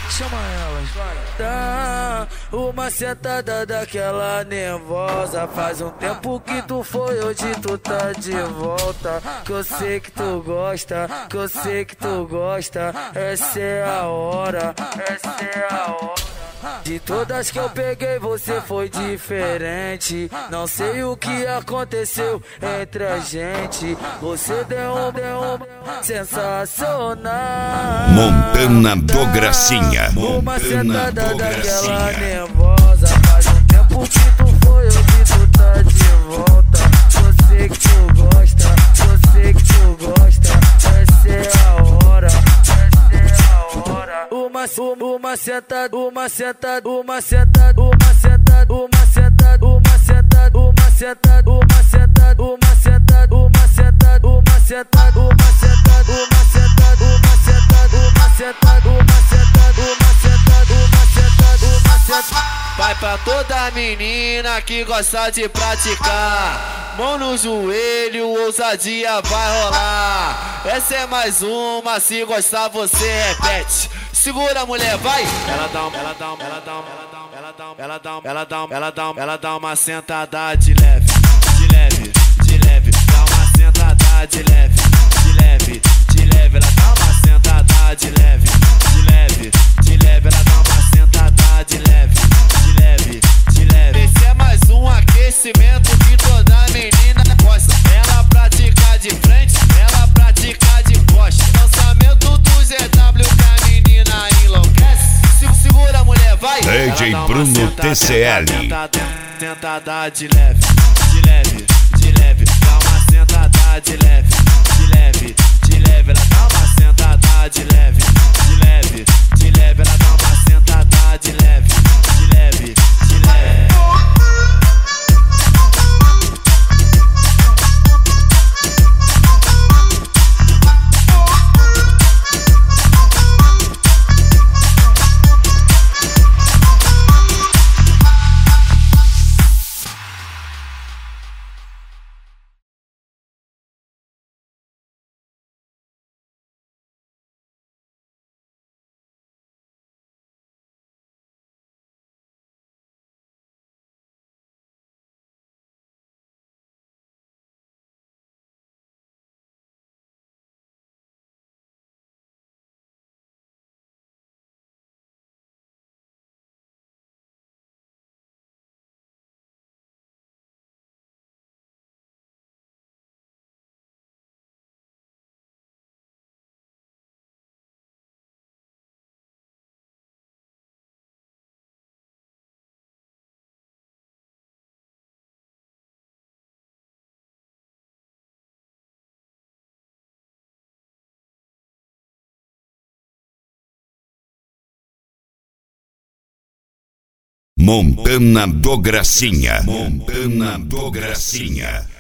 Chama elas, vai. Tá, uma sentada daquela nervosa. Faz um tempo que tu foi, hoje tu tá de volta. Que eu sei que tu gosta, que eu sei que tu gosta. Essa é a hora, essa é a hora. De todas que eu peguei, você foi diferente. Não sei o que aconteceu entre a gente. Você deu um sensacional. Montana do Gracinha. Uma sentada daquela nervosa. Faz um tempo que tu foi, hoje tu tá de volta. Eu sei que tu gosta, eu sei que tu gosta. Essa é a hora, essa é a hora. Uma sentada, uma sentada, uma sentada, uma sentada, uma sentada, uma sentada, uma sentada, uma sentada, uma sentada, uma sentada, uma sentada, uma sentada, uma sentada, uma sentada, uma sentada, uma sentada, uma sentada, uma sentada, uma sentada. Vai pra toda menina que gosta de praticar. Mão no joelho, ousadia vai rolar. Essa é mais uma, se gostar você repete. Segura, mulher, vai! Ela dá uma sentada de leve, de leve, de leve. Dá uma sentada de leve, de leve, de leve. Ela dá uma sentada de leve, de leve, de leve. Ela dá uma sentada de leve, de leve, de leve. Esse é mais um aquecimento que toda menina gosta. Ela pratica de frente, ela pratica de costa. Lançamento do ZW que a menina enlouquece. Segura, mulher, vai! DJ Bruno TCL. Sentada de leve, de leve, de leve. Dá uma sentada de leve, de leve, de leve. Ela dá uma sentada de leve, de leve, de leve. Ela dá uma sentada de leve, de leve, de leve. Montana do Gracinha. Montana do Gracinha.